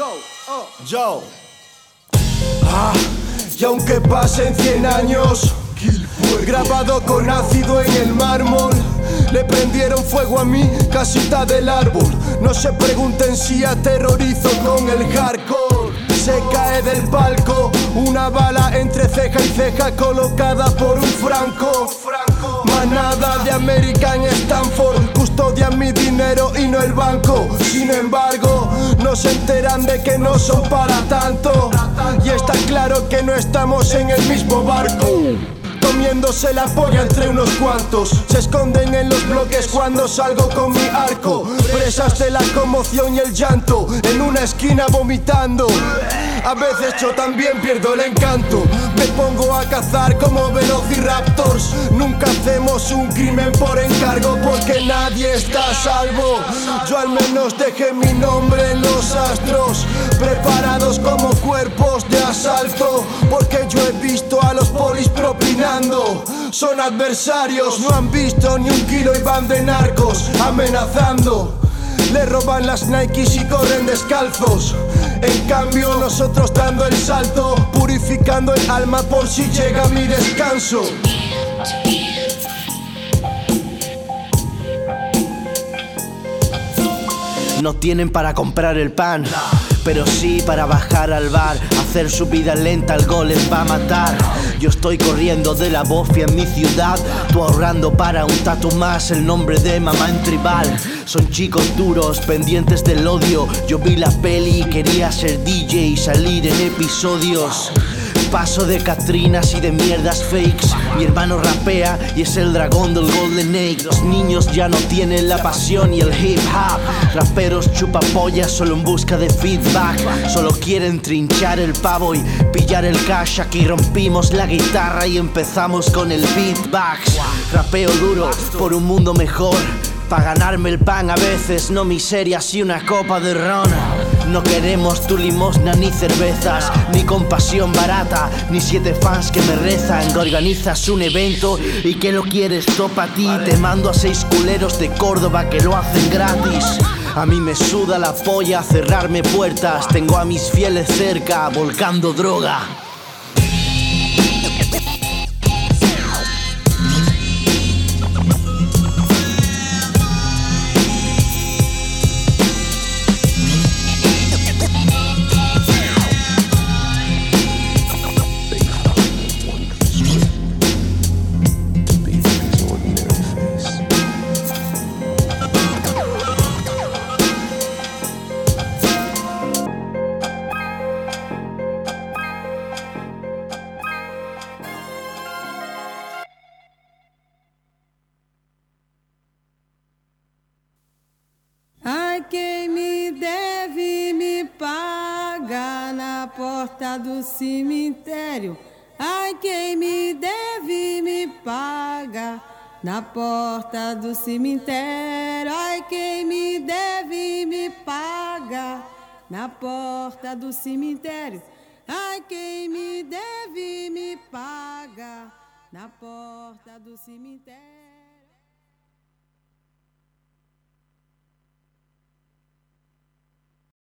Yo. Y aunque pasen 100 años, grabado con ácido en el mármol, le prendieron fuego a mi casita del árbol. No se pregunten si aterrorizo con el hardcore. Se cae del palco una bala entre ceja y ceja colocada por un franco. Manada de American Stanford custodian mi dinero y no el banco. Sin embargo, no se enteran de que no son para tanto. Y está claro que no estamos en el mismo barco. Comiéndose la polla entre unos cuantos. Se esconden en los bloques cuando salgo con mi arco. Presas de la conmoción y el llanto, en una esquina vomitando. A veces yo también pierdo el encanto. Me pongo a cazar como velociraptors. Nunca hacemos un crimen por encargo porque nadie está a salvo. Yo al menos dejé mi nombre en los astros, preparados como cuerpos de asalto. Porque yo he visto a los polis propinando. Son adversarios, no han visto ni un kilo y van de narcos amenazando. Le roban las Nikes y corren descalzos. En cambio nosotros dando el salto, purificando el alma por si llega mi descanso. No tienen para comprar el pan, pero sí para bajar al bar. Hacer su vida lenta, el gol les va a matar. Yo estoy corriendo de la bofia en mi ciudad, tú ahorrando para un tatu más el nombre de mamá en tribal. Son chicos duros, pendientes del odio. Yo vi la peli y quería ser DJ y salir en episodios. Paso de Catrinas y de mierdas fakes. Mi hermano rapea y es el dragón del Golden Age. Los niños ya no tienen la pasión y el hip hop. Raperos chupapollas solo en busca de feedback. Solo quieren trinchar el pavo y pillar el cash. Aquí rompimos la guitarra y empezamos con el beatbox. Rapeo duro por un mundo mejor, pa' ganarme el pan a veces, no miserias y una copa de ron. No queremos tu limosna ni cervezas, ni compasión barata, ni 7 fans que me rezan. Que organizas un evento y que lo quieres todo pa' ti. Te mando a 6 culeros de Córdoba que lo hacen gratis. A mí me suda la polla cerrarme puertas. Tengo a mis fieles cerca volcando droga. Ai, quem me deve me paga na porta do cemitério. Ai, quem me deve me paga na porta do cemitério. Ai, quem me deve me paga na porta do cemitério. Ai, quem me deve me paga na porta do cemitério.